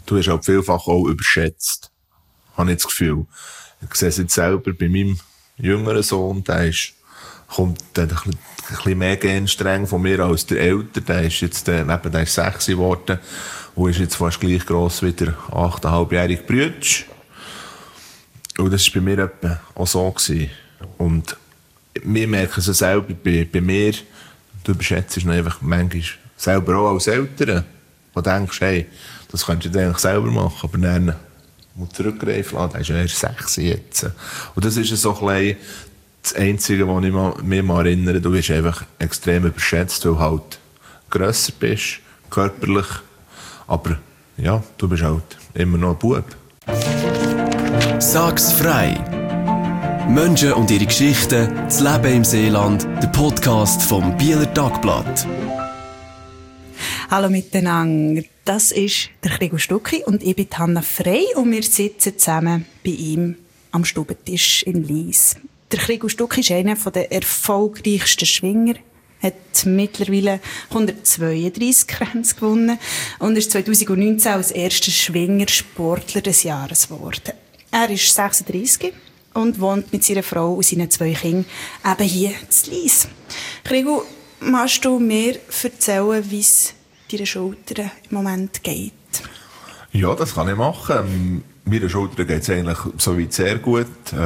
du hast halt vielfach auch überschätzt. Habe ich das Gefühl. Ich sehe es jetzt selber bei meinem jüngeren Sohn, der kommt ein bisschen mehr genstreng von mir als der Ältere. Der ist jetzt, der ist 6 geworden und ist jetzt fast gleich gross wie der 8,5-jährige Brütsch. Und das war bei mir etwa auch so gewesen. Und wir merken es selber bei mir, du überschätzt noch einfach manchmal selber auch als Eltern, wo du denkst, hey, das könntest du eigentlich selber machen, aber dann muss zurückgreifen lassen, der ist ja erst 6 jetzt. Und das ist so ein bisschen das Einzige, was ich mich mal erinnere, du bist einfach extrem überschätzt, weil du halt grösser bist, körperlich, aber ja, du bist halt immer noch ein Bub. Sag's frei! Menschen und ihre Geschichten, das Leben im Seeland, der Podcast vom Bieler Tagblatt. Hallo miteinander, das ist der Gregor Stucki und ich bin Hanna Frey und wir sitzen zusammen bei ihm am Stubentisch in Lies. Der Gregor Stucki ist einer der erfolgreichsten Schwinger, hat mittlerweile 132 Grenzen gewonnen und ist 2019 als erster Schwingersportler des Jahres geworden. Er ist 36 und wohnt mit seiner Frau und seinen 2 Kindern eben hier in Lies. Gregor, magst du mir erzählen, wie es deinen Schultern im Moment geht? Ja, das kann ich machen. Meiner Schulter geht es eigentlich soweit sehr gut.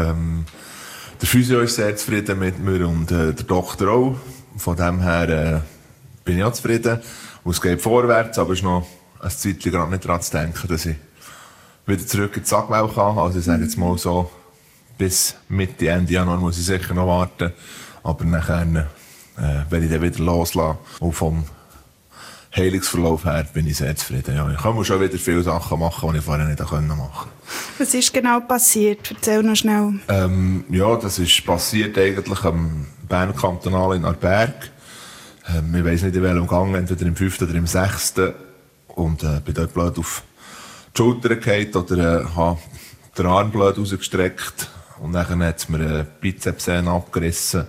Der Physio ist sehr zufrieden mit mir und der Doktor auch. Von dem her bin ich auch zufrieden. Und es geht vorwärts, aber es ist noch ein Zeitchen gerade nicht daran zu denken, dass ich wieder zurück in die Sagwell kann. Also ich sage jetzt mal so, bis Mitte, Ende Januar muss ich sicher noch warten. Aber nachher, wenn ich dann wieder loslasse, und vom Heilungsverlauf her bin ich sehr zufrieden. Ja, ich kann schon wieder viele Sachen machen, die ich vorher nicht machen konnte. Was ist genau passiert? Erzähl noch schnell. Ja, das ist passiert eigentlich am Berner Kantonal in Aarberg. Ich weiss nicht in welchem Gang, entweder im 5. oder im 6. Und bin dort blöd auf die Schulter gefallen oder habe den Arm blöd rausgestreckt. Und dann hat es mir eine Bizepssehne abgerissen.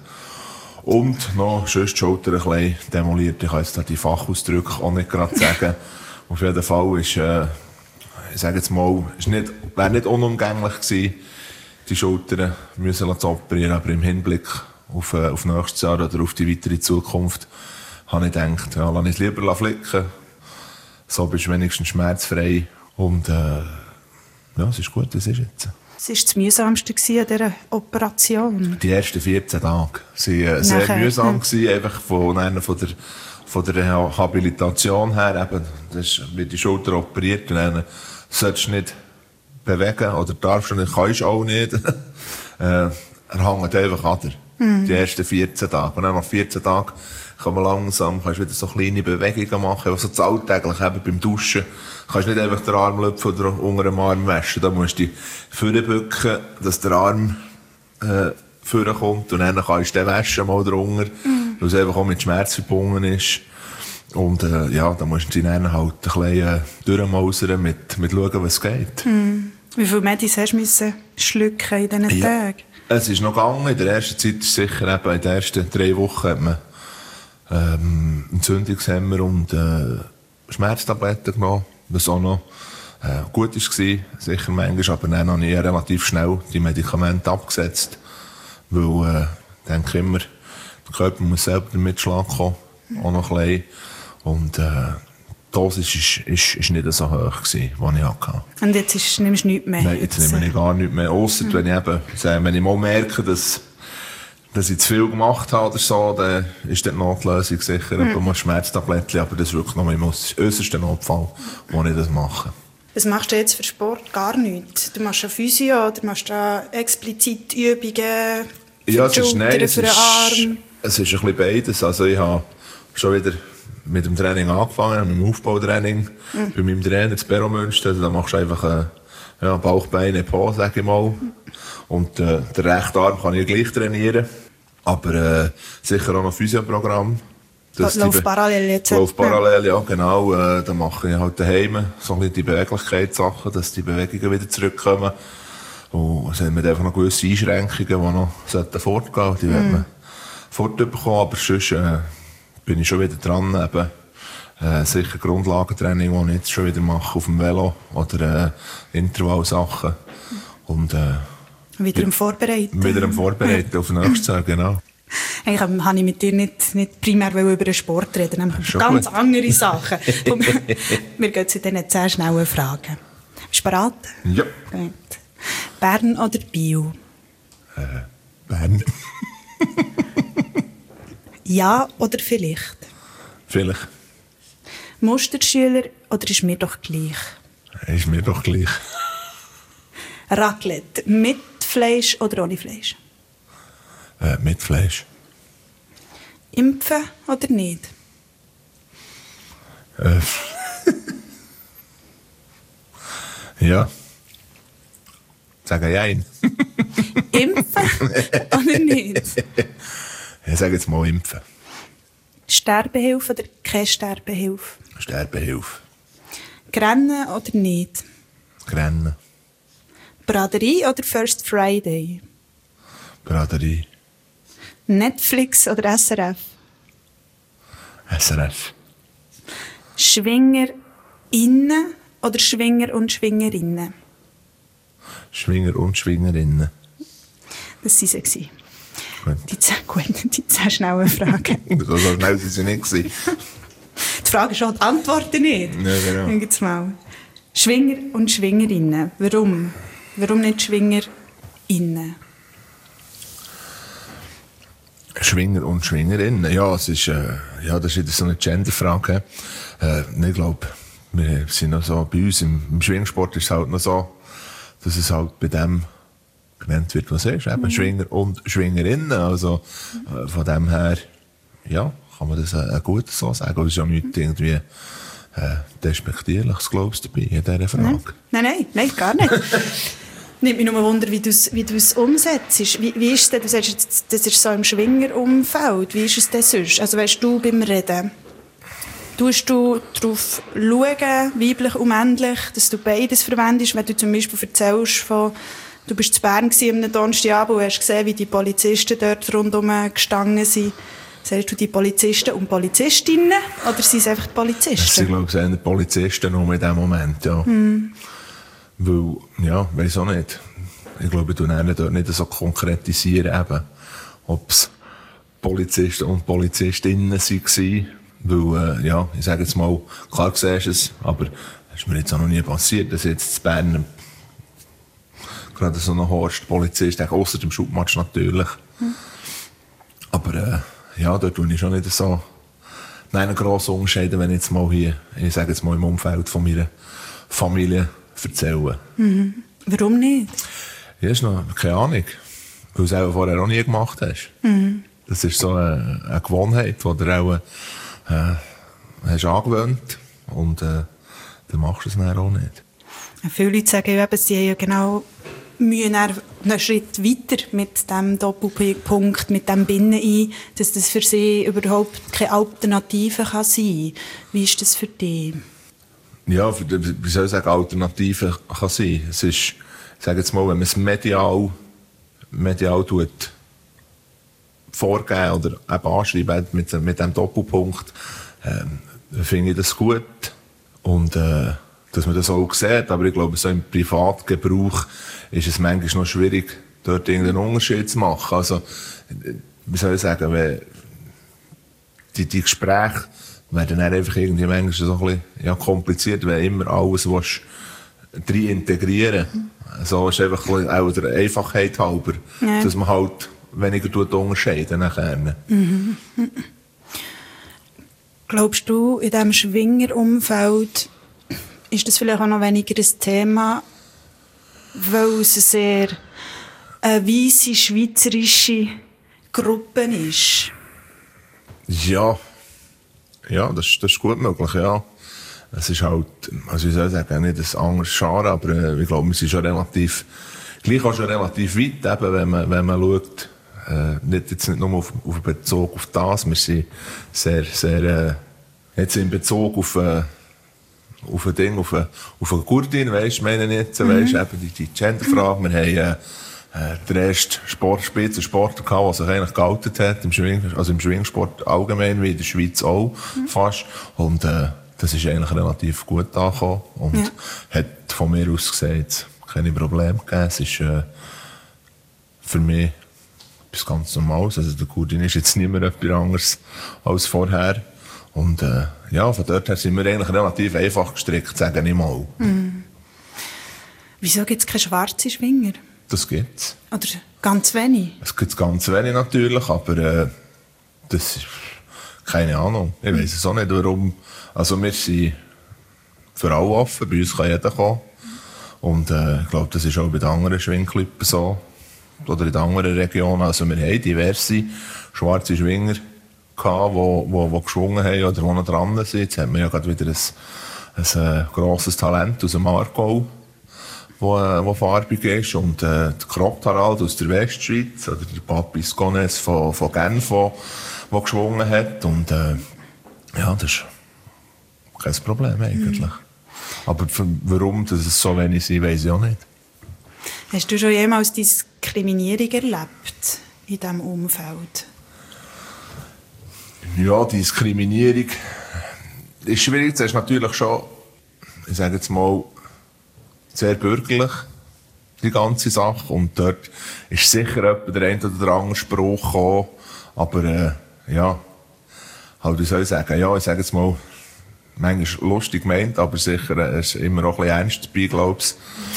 Und noch sonst die Schulter ein bisschen demoliert. Ich kann jetzt die Fachausdrücke auch nicht gerade sagen. Auf jeden Fall ist, ich sage jetzt mal, wäre nicht unumgänglich gewesen, die Schultern müssen zu operieren. Aber im Hinblick auf nächstes Jahr oder auf die weitere Zukunft habe ich gedacht, ja, lass ich es lieber flicken. So bist du wenigstens schmerzfrei. Und ja, es ist gut, es ist jetzt. Was war das Mühsamste an dieser Operation? Die ersten 14 Tage waren sehr mühsam. Einfach von der Rehabilitation her. Eben, das wird die Schulter operiert und dann sollst du nicht bewegen oder darfst du nicht, kannst du auch nicht. Er hängt einfach an dir. Die ersten 14 Tage. Und dann nach 14 Tagen kann man langsam, kannst wieder so kleine Bewegungen machen, also das alltäglich eben beim Duschen. Kannst nicht einfach den Arm lüpfen oder unter dem Arm waschen. Da musst du dich vornebücken, dass der Arm vorkommt und dann kannst du den waschen mal drunter, weil es einfach auch mit Schmerz verbunden ist. Und ja, da musst du dich dann halt ein bisschen durchmausern mit schauen, was geht. Wie viele Medis hast du schlucken in diesen Tagen? Es ist noch gegangen. In der ersten Zeit ist sicher eben, in den ersten 3 Wochen hat man Entzündungshemmer und Schmerztabletten genommen, was auch noch gut war, sicher manchmal, aber dann habe ich relativ schnell die Medikamente abgesetzt, weil ich denke immer, der Körper muss selber damit Schlag kommen, auch noch ein bisschen. Und die Dosis ist nicht so hoch gewesen, die ich hatte. Und jetzt nimmst du nichts mehr? Nein, jetzt nehme ich gar nichts mehr. Ausser wenn ich mal merke, dass ich zu viel gemacht habe oder so, dann ist die Notlösung sicher ein Schmerztablettchen, aber das ist wirklich noch im äußersten Notfall, wo ich das mache. Was machst du jetzt für Sport? Gar nichts? Du machst ja Physio oder machst du explizit Übungen für die Schulter, für den Arm? Es ist ein bisschen beides. Also ich habe schon wieder mit dem Training angefangen, mit dem Aufbautraining. Bei meinem Trainer in Peromünster, da machst du einfach Bauch, Beine, Po, sage ich mal. Und den rechten Arm kann ich gleich trainieren. Aber sicher auch noch Physioprogramm. Lauf parallel jetzt. Lauf parallel, ja, genau. Da mache ich halt daheim so ein bisschen die Beweglichkeitssachen, dass die Bewegungen wieder zurückkommen. Und es haben einfach noch gewisse Einschränkungen, die noch fortgehen sollten. Die werden wir fortbekommen. Aber sonst bin ich schon wieder dran, eben sicher Grundlagentraining, die ich jetzt schon wieder mache auf dem Velo oder Intervallsachen. Und wieder am Vorbereiten auf den nächsten Tag, genau. Eigentlich habe ich mit dir nicht primär über den Sport reden, nämlich über ganz andere Sachen. Wir gehen zu diesen 10 schnellen Fragen. Bist du bereit? Ja. Gut. Bern oder Biel? Bern. Ja oder vielleicht? Vielleicht. Musterschüler oder ist mir doch gleich? Ist mir doch gleich. Raclette mit Fleisch oder ohne Fleisch? Mit Fleisch. Impfen oder nicht? Ja. Sagen Jein. Impfen oder nicht? Ich sage jetzt mal impfen. Sterbehilfe oder keine Sterbehilfe? Sterbehilfe. Grennen oder nicht? Grennen. Braderie oder First Friday? Braderie. Netflix oder SRF? SRF. SchwingerInnen oder Schwinger und Schwingerinnen? Schwinger und Schwingerinnen. Das waren sie. Gut. Die 10 schnellen Fragen. So schnell waren sie nicht. Die Frage ist schon die Antworten nicht. Ja, genau. Dann gibt's mal. Schwinger und Schwingerinnen. Warum? Warum nicht SchwingerInnen? Schwinger und Schwingerinnen. Ja, es ist, das ist wieder so eine Genderfrage. Ich glaube, wir sind noch so, bei uns im Schwingsport ist es halt noch so, dass es halt bei dem genannt wird, was es ist. Eben Schwinger und Schwingerinnen. Also, von dem her, ja, kann man das gut so sagen. Aber es ist ja nichts irgendwie, Despektierliches, glaubst du, dabei in dieser Frage? Nein, gar nicht. Nimmt mich nur Wunder, wie du es umsetzt. Wie ist es denn, du sagst jetzt, das ist so im Schwingerumfeld. Wie ist es denn sonst? Also weißt du beim Reden, tust du darauf schauen, weiblich und männlich, dass du beides verwendest, wenn du zum Beispiel erzählst von, du bist in Bern am Donnerstagabend und hast gesehen, wie die Polizisten dort rundherum gestanden sind. Sagst du die Polizisten und Polizistinnen oder sind es einfach die Polizisten? Das sind, glaube ich, eher die Polizisten nur in diesem Moment, ja. Weil, ja, weiss auch nicht. Ich glaube, ich tue dort nicht so konkretisieren, eben, ob es Polizisten und Polizistinnen waren. Weil, ja, ich sage jetzt mal, klar siehst du es, aber das ist mir jetzt auch noch nie passiert, dass jetzt in Bern gerade so ein Horst-Polizist, ausser dem Schubmatsch natürlich. Aber, ja, dort tue ich schon nicht so einen grossen Unterschied, wenn ich jetzt mal hier, ich sage jetzt mal im Umfeld von meiner Familie erzähle. Warum nicht? Ja, ist noch keine Ahnung. Weil du es auch vorher auch nie gemacht hast. Das ist so eine Gewohnheit, die du auch hast angewöhnt. Und dann machst du es dann auch nicht. Viele Leute sagen eben, sie haben ja genau Mühe einen Schritt weiter mit dem Doppelpunkt, mit dem Binnen ein, dass das für sie überhaupt keine Alternative kann sein. Wie ist das für dich? Ja, wie soll ich sagen, Alternative kann sein. Es ist, ich sage jetzt mal, wenn man es medial tut, vorgeben oder eben anschreiben mit dem Doppelpunkt, finde ich das gut. Und, dass man das auch sieht. Aber ich glaube, so im Privatgebrauch ist es manchmal noch schwierig, dort irgendeinen Unterschied zu machen. Also, wie soll ich sagen, wenn die Gespräche werden dann einfach irgendwie manchmal so ein bisschen, ja, kompliziert, wenn immer alles willst, rein integrieren. So ist einfach auch der Einfachheit halber, dass man halt weniger unterscheiden nachher. Glaubst du, in diesem Schwingerumfeld ist das vielleicht auch noch weniger ein Thema, weil es eine sehr weisse schweizerische Gruppe ist? Ja, das ist gut möglich, ja. Es ist halt, also ich soll sagen, nicht ein anderes Genre, aber ich glaube, wir sind schon relativ weit, eben, wenn man schaut, jetzt nicht nur auf Bezug auf das, wir sind sehr, sehr, jetzt in Bezug auf eine Gurtin, weisst, meine ich jetzt, weisst, eben die Genderfrage, wir haben, der erste Spitzensportler gehabt, der sich eigentlich geoutet hat, im Schwingsport allgemein, wie in der Schweiz auch fast. Und das ist eigentlich relativ gut angekommen und hat von mir aus gesagt, keine Probleme gegeben. Es ist für mich etwas ganz Normales. Also der Gurdin ist jetzt nicht mehr etwas anderes als vorher. Und von dort her sind wir eigentlich relativ einfach gestrickt, sage ich mal. Wieso gibt es keine schwarzen Schwinger? Das gibt's. Oder ganz wenig? Es gibt ganz wenig natürlich, aber das ist keine Ahnung. Ich weiss es auch nicht, warum. Also wir sind für alle offen, bei uns kann jeder kommen. Und ich glaube, das ist auch bei den anderen Schwingclippen so. Oder in den anderen Regionen. Also wir haben diverse schwarze Schwinger gehabt, die geschwungen haben oder die noch dran sind. Jetzt haben wir ja gerade wieder ein grosses Talent aus dem Aargau, wo farbig ist. Und der Kropt Harald aus der Westschweiz, oder der Papis Gones von Genf, der geschwungen hat. Und das ist kein Problem eigentlich. Aber warum dass es so wenig sind, weiss ich auch nicht. Hast du schon jemals Diskriminierung erlebt in diesem Umfeld? Ja, Diskriminierung ist schwierig. Das ist natürlich schon, ich sage jetzt mal, sehr bürgerlich, die ganze Sache. Und dort ist sicher der eine oder andere Spruch gekommen. Aber halt, wie soll ich sagen? Ja, ich sage jetzt mal, manchmal lustig gemeint, aber sicher ist immer auch ein bisschen ernst dabei, glaube ich.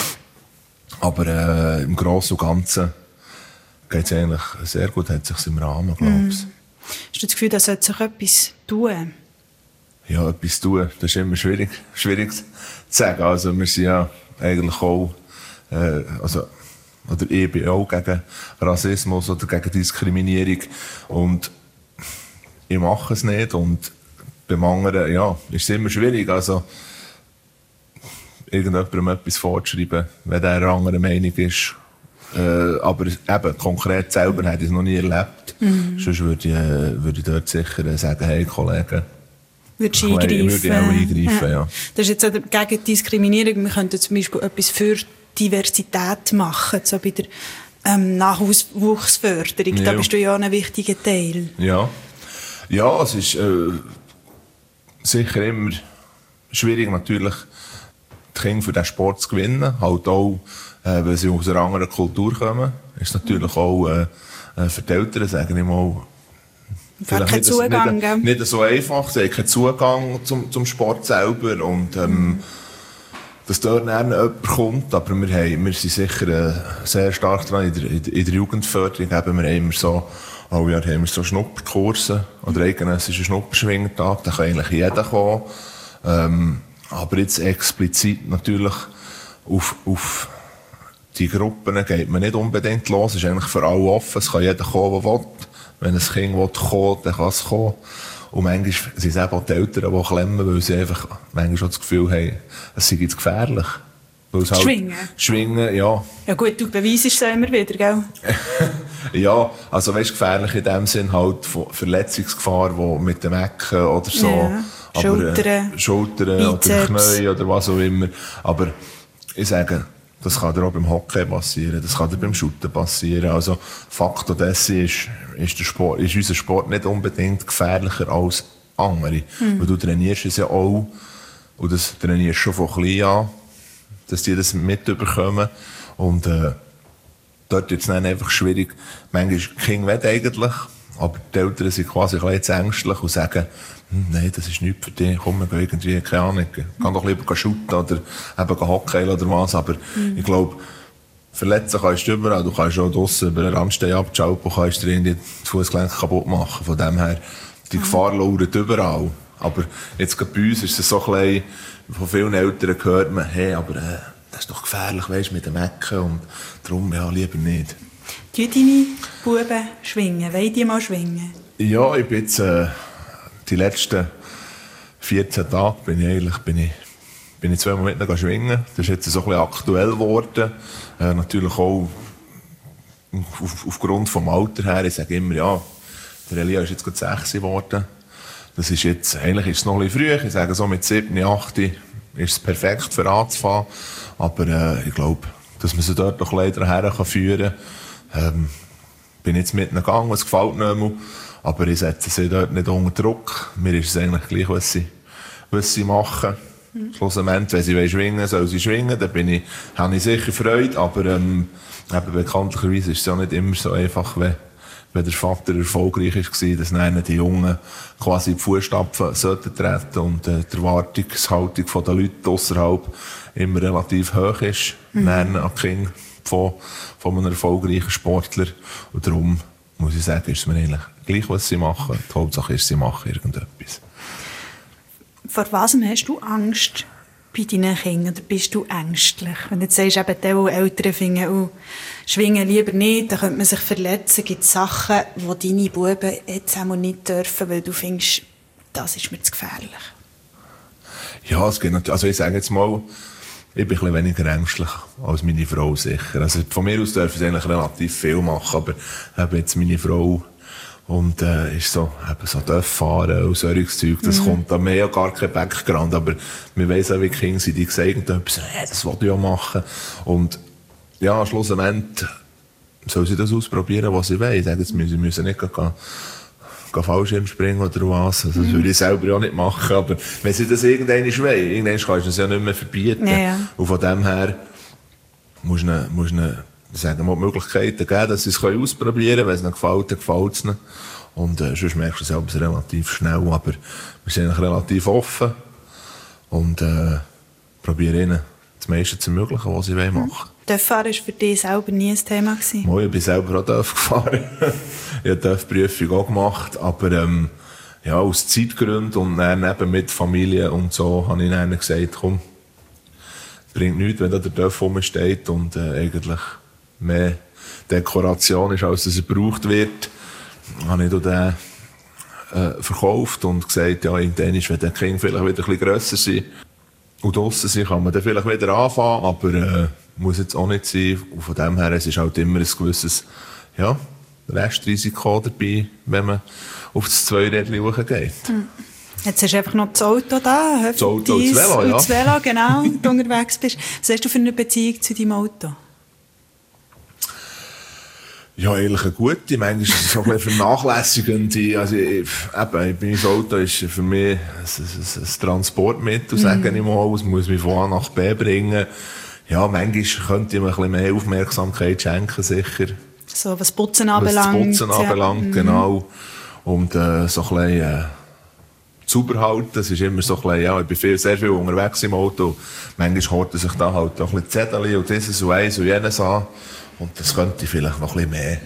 Aber im Großen und Ganzen geht es eigentlich sehr gut, hat sich im Rahmen, glaube ich. Hast du das Gefühl, da sollte sich etwas tun? Ja, etwas tun, das ist immer schwierig zu sagen. Also wir sind ja eigentlich auch, oder ich bin auch gegen Rassismus oder gegen Diskriminierung und ich mache es nicht und beim anderen, ist es immer schwierig. Also irgendjemandem etwas vorzuschreiben, wenn der eine andere Meinung ist. Aber eben, konkret selber hätte ich es noch nie erlebt. Sonst würde ich dort sicher sagen, hey Kollegen, würdest du eingreifen? Würde ich auch eingreifen, ja. Das ist jetzt gegen Diskriminierung. Wir könnten zum Beispiel etwas für Diversität machen, so bei der Nachwuchsförderung. Da bist du ja ein wichtiger Teil. Ja, es ist sicher immer schwierig, natürlich die Kinder für diesen Sport zu gewinnen. Halt auch, weil sie aus einer anderen Kultur kommen. Ist natürlich auch für die Eltern, sage ich mal, vielleicht keinen Zugang, nicht so einfach. Sie haben keinen Zugang zum Sport selber. Und dass dort jemand kommt. Aber wir sind sicher sehr stark dran in der Jugendförderung. Wir haben immer so, alle Jahre haben wir so Schnupperkurse oder eidgenössischen Schnupperschwingertag. Da kann eigentlich jeder kommen. Aber jetzt explizit natürlich auf die Gruppen geht man nicht unbedingt los. Es ist eigentlich für alle offen. Es kann jeder kommen, der will. Wenn ein Kind kommen will, dann kann es kommen. Und manchmal sind es eben auch die Eltern, die klemmen, weil sie einfach manchmal schon das Gefühl haben, es sei jetzt gefährlich. Halt Schwingen, ja. Ja gut, du beweist es immer wieder, gell? Ja, also weißt, gefährlich in dem Sinn halt Verletzungsgefahr, wo mit dem Ecken oder so. Ja. Aber, Schultern oder Knie oder was auch immer. Aber ich sage, das kann dir auch beim Hockey passieren, das kann dir beim Shooten passieren. Also Faktor dessen ist unser Sport nicht unbedingt gefährlicher als andere. Weil du trainierst es ja auch, und das trainierst schon von klein an, dass die das mitbekommen. Und dort ist es dann einfach schwierig. Manchmal Kinder wollen eigentlich, aber die Eltern sind quasi ein bisschen ängstlich und sagen, nein, das ist nichts für dich, komm, wir gehen irgendwie, keine Ahnung, kann doch lieber shooten oder eben Hockey oder was, aber ich glaube, verletzen kannst du überall, du kannst auch draussen über den Randstein abschalten und kannst dir die Fußgelenke kaputt machen, von dem her, die Gefahr lauert überall. Aber jetzt gerade bei uns ist es so ein bisschen, von vielen Eltern hört man, hey, aber das ist doch gefährlich, weisst, mit dem Ecken und darum, ja, lieber nicht. Die deine Buben schwingen, wollen die mal schwingen? Ja, ich bin jetzt, die letzten 14 Tage bin ich zweimal mit ihnen schwingen. Das ist jetzt so ein bisschen aktuell geworden. Natürlich auch aufgrund vom Alter her. Ich sage immer, ja, der Elia ist jetzt gerade 6 geworden. Das ist jetzt, eigentlich ist es noch ein bisschen früh. Ich sage so mit 7, 8 ist es perfekt für anzufangen. Aber ich glaube, dass man sie dort noch leider herführen kann. Bin jetzt mitten gegangen, es gefällt nicht mehr, aber ich setze sie dort nicht unter Druck. Mir ist es eigentlich gleich, was sie machen. Schlussendlich, wenn sie schwingen, soll sie schwingen, dann habe ich sicher Freude, aber eben bekanntlicherweise ist es ja nicht immer so einfach, wenn der Vater erfolgreich war, dass dann die Jungen quasi in die Fußstapfen sollten treten und die Erwartungshaltung der Leute ausserhalb immer relativ hoch ist, dann an die Kinder von einem erfolgreichen Sportler. Und darum muss ich sagen, ist es mir eigentlich gleich, was sie machen. Die Hauptsache ist, sie machen irgendetwas. Vor was hast du Angst bei deinen Kindern? Oder bist du ängstlich? Wenn du jetzt sagst, eben die Eltern finden, schwingen lieber nicht, dann könnte man sich verletzen. Gibt es Sachen, die deine Buben jetzt einmal nicht dürfen, weil du findest, das ist mir zu gefährlich? Ja, es geht natürlich. Also ich sage jetzt mal, ich bin ein bisschen weniger ängstlich als meine Frau sicher. Also von mir aus dürfen sie eigentlich relativ viel machen, aber eben jetzt meine Frau und ist so, eben so fahren und solches Zeug, das kommt da mehr gar kein Background, aber wir weiss auch, wie die Kinder sind, die sagen etwas, das will ich ja machen. Und ja, schlussendlich soll sie das ausprobieren, was sie wollen. Sie müssen nicht gehen Fallschirm springen oder was. Also, das würde ich selber auch nicht machen, aber wenn sie das irgendwann wollen, kannst du es ja nicht mehr verbieten. Ja. Und von dem her musst du sagen wir die Möglichkeiten geben, dass sie es ausprobieren können. Wenn es ihnen gefällt, dann gefällt es ihnen. Und sonst merkst du es selber relativ schnell. Aber wir sind eigentlich relativ offen und probieren ihnen das meiste zu ermöglichen, was sie machen wollen. Fahren war für dich selber nie ein Thema? Ich bin selber auch gefahren. Ich habe die Prüfung auch gemacht. Aber ja, aus Zeitgründen und dann eben mit Familie und so habe ich dann gesagt, komm, es bringt nichts, wenn da der Dörf rumsteht und eigentlich mehr Dekoration ist, als es gebraucht wird. Habe ich den verkauft und gesagt, ja, irgendwann ist, wenn die Kinder vielleicht wieder ein bisschen grösser sind und draussen sind, kann man dann vielleicht wieder anfangen, aber muss jetzt auch nicht sein. Und von dem her, es ist halt immer ein gewisses, ja, Restrisiko dabei, wenn man auf das Zweirädchen hochgeht. Jetzt hast du einfach noch das Auto da. Das Auto und das Velo, ja. Das Velo, genau, wenn du unterwegs bist. Was hast du für eine Beziehung zu deinem Auto? Ja, ehrlich eine gute. Manchmal ist es so ein bisschen vernachlässigend. Also, mein Auto ist für mich ein Transportmittel, sage ich mal. Es muss mich von A nach B bringen. Ja, manchmal könnte ich mir ein bisschen mehr Aufmerksamkeit schenken, sicher. So, was Putzen anbelangt. Was das Putzen anbelangt, genau. Und so ein bisschen sauber halten. Das ist immer so ein bisschen, ja, ich bin sehr viel unterwegs im Auto. Manchmal horten sich da halt auch ein bisschen Zettel und dieses und eins und jenes an. Und das könnte ich vielleicht noch ein bisschen mehr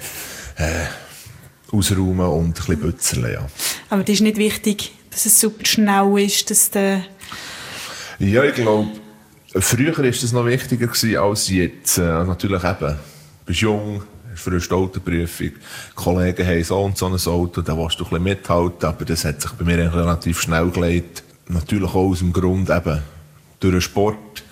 ausräumen und ein bisschen bützeln, ja. Aber das ist nicht wichtig, dass es super schnell ist, dass der... Ja, ich glaube, früher war das noch wichtiger als jetzt. Natürlich eben, du bist jung, hast für eine Autoprüfung, die Kollegen haben so und so ein Auto, da willst du ein bisschen mithalten, aber das hat sich bei mir relativ schnell gelegt. Natürlich auch aus dem Grund eben, durch den Sport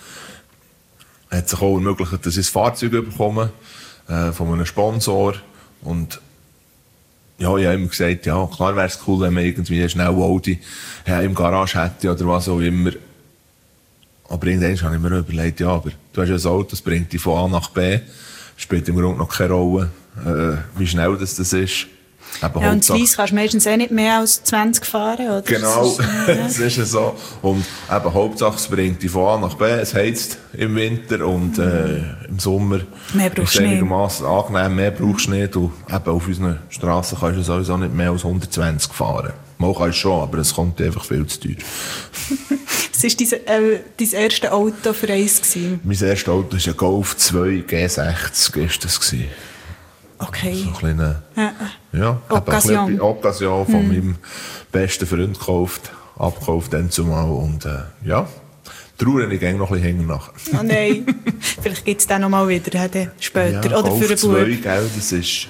hat sich auch ermöglicht, dass ich ein Fahrzeug bekomme, von einem Sponsor. Und ja, ich habe immer gesagt, ja, klar wäre es cool, wenn man irgendwie schnell Audi im Garage hätte oder was auch immer. Aber irgendwann habe ich mir überlegt, ja, aber du hast ja ein Auto, das bringt dich von A nach B. Spielt im Grunde noch keine Rolle, wie schnell das ist. Eben ja, und in Lyss kannst du meistens nicht mehr als 20 fahren, oder? Genau, das ist ja so. Und eben Hauptsache, es bringt dich von A nach B, es heizt im Winter und im Sommer ist es einigermaßen angenehm, mehr brauchst du nicht. Und eben auf unseren Strassen kannst du sowieso nicht mehr als 120 fahren. Mal kannst du schon, aber es kommt einfach viel zu teuer. Was war dein erstes Auto für eins? Mein erstes Auto war ein Golf 2 G60, ist das gewesen. Okay. So ein kleiner, ja, Occasion. Occasion von meinem besten Freund abgekauft dann zumal und ja, trauere ich noch ein bisschen hinten nach. Oh nein, vielleicht gibt es den noch mal wieder später, ja, oder Golf für einen 2, gell, das ist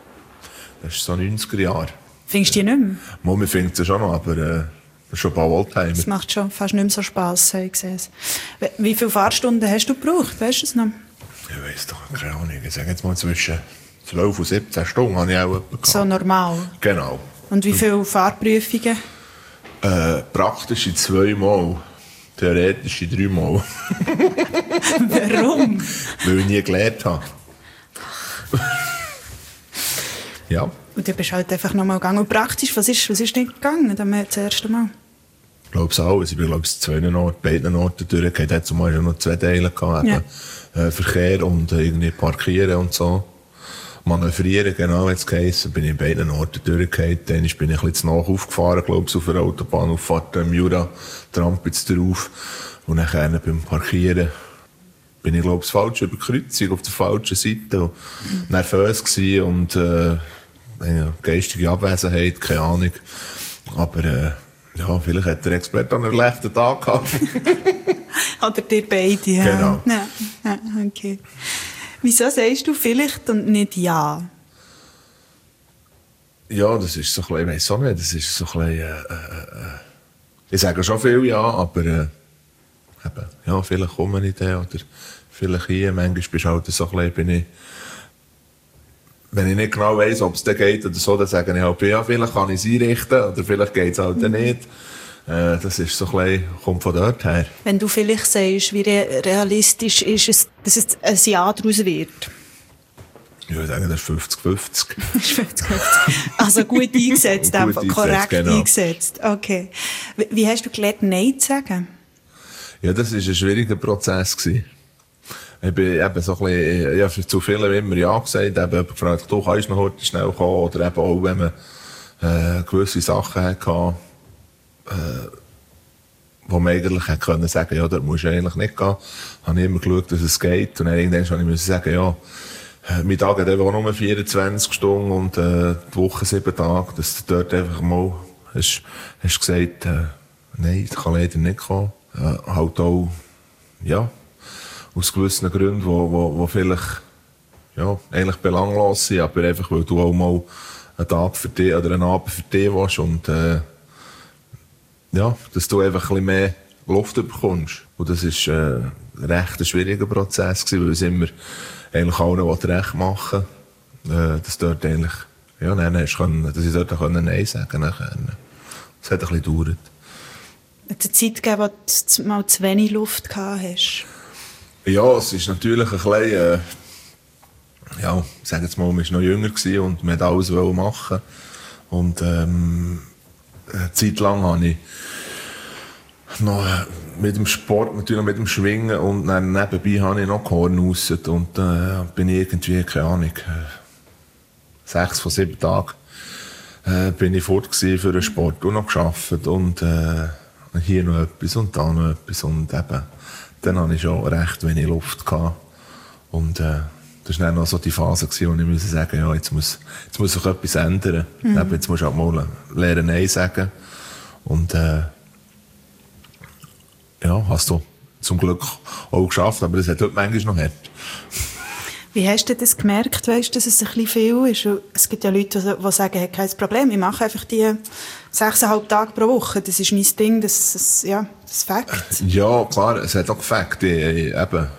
so 90er Jahre. Findest du die nicht mehr? Mal, wir finden es schon noch, aber das ist schon ein paar Oldtimer. Das macht schon fast nicht mehr so Spass, habe ich gesehen. Wie viele Fahrstunden hast du gebraucht, weißt du es noch? Ich weiss doch, keine Ahnung, ich sage jetzt mal zwischen 12 und 17 Stunden habe ich auch gehabt. So normal? Genau. Und wie viele Fahrprüfungen? Praktisch 2 Mal. Theoretisch 3 Mal. Warum? weil ich nie gelernt habe. Ja. Und du bist halt einfach nochmal gegangen. Und praktisch, was ist nicht gegangen, das erste Mal? Ich glaube es auch. Ich bin, glaube ich, beiden Orten durchgegangen. Dazu mal ja noch 2 Teile gehabt. Ja. Verkehr und irgendwie parkieren und so. Manövrieren, genau, jetzt geheissen. Bin ich in beiden Orten durchgegangen. Dann bin ich ein bisschen zu nach aufgefahren, glaube ich, auf der Autobahnauffahrt im Jura, Trampe jetzt drauf. Und dann beim Parkieren bin ich, glaube ich, falsch über die Kreuzung, auf der falschen Seite. Und nervös gewesen und geistige Abwesenheit, keine Ahnung. Aber ja, vielleicht hat der Experte einen schlechten Tag gehabt. Oder dir beide, ja. Genau. Ja, okay. Wieso sagst du vielleicht und nicht ja? Ja, das ist so ein bisschen, ich weiss auch nicht, das ist so ein bisschen, ich sage schon viel ja, aber eben, ja, vielleicht komme ich dann oder vielleicht hier, manchmal bist du halt so ein bisschen, wenn ich nicht genau weiss, ob es dann geht oder so, dann sage ich halt, ja, vielleicht kann ich es einrichten oder vielleicht geht es halt dann nicht. Das ist so ein bisschen, kommt von dort her. Wenn du vielleicht sagst, wie realistisch ist es, dass es ein Ja daraus wird? Ich würde sagen, das ist 50-50. 50-50. Also gut eingesetzt, gut korrekt genau. Eingesetzt. Okay. Wie hast du gelernt, Nein zu sagen? Ja, das war ein schwieriger Prozess gewesen. Ich bin eben so ein bisschen, ich habe zu vielen immer Ja gesagt, eben gefragt, du kannst noch heute schnell kommen, oder eben auch, wenn man gewisse Sachen hatte, wo man eigentlich hätte können sagen, ja, da musst du eigentlich nicht gehen, habe ich immer geschaut, dass es geht, und dann irgendwann musste ich sagen, ja, mein Tag hat einfach nur 24 Stunden und die Woche 7 Tage, dass du dort einfach mal hast gesagt, nein, ich kann leider nicht kommen. Halt auch, ja, aus gewissen Gründen, wo vielleicht, ja, eigentlich belanglos sind, aber einfach, weil du auch mal einen Tag für dich oder einen Abend für dich willst und, ja, dass du einfach ein bisschen mehr Luft bekommst. Und das war recht ein schwieriger Prozess gewesen, weil es immer eigentlich allen recht machen wollte, dass dort eigentlich, ja, dass ich dort Nein sagen konnte. Das hat ein bisschen gedauert. Hat es eine Zeit gegeben, wo du mal zu wenig Luft gehabt hast? Ja, es ist natürlich ein bisschen, ja, ich sage jetzt mal, man war noch jünger gewesen und man wollte alles machen. Und eine Zeit lang habe ich noch mit dem Sport, natürlich mit dem Schwingen und dann nebenbei habe ich noch Korn raus. Und bin ich irgendwie, keine Ahnung, 6 von 7 Tagen bin ich fort gewesen für den Sport und noch gearbeitet und hier noch etwas und da noch etwas und eben, dann hatte ich schon recht wenig Luft gehabt. Und das war dann noch so die Phase, wo ich musste sagen, ja, jetzt muss sich etwas ändern. Eben, jetzt musst du halt mal lernen Nein sagen. Und ja, hast du zum Glück auch geschafft, aber das hat heute manchmal noch hart. Wie hast du das gemerkt, weißt, dass es ein bisschen viel ist? Es gibt ja Leute, die sagen, hey, kein Problem, ich mache einfach die 6,5 Tage pro Woche, das ist mein Ding, das Fakt. Ja, klar, es hat auch Fakt. Ich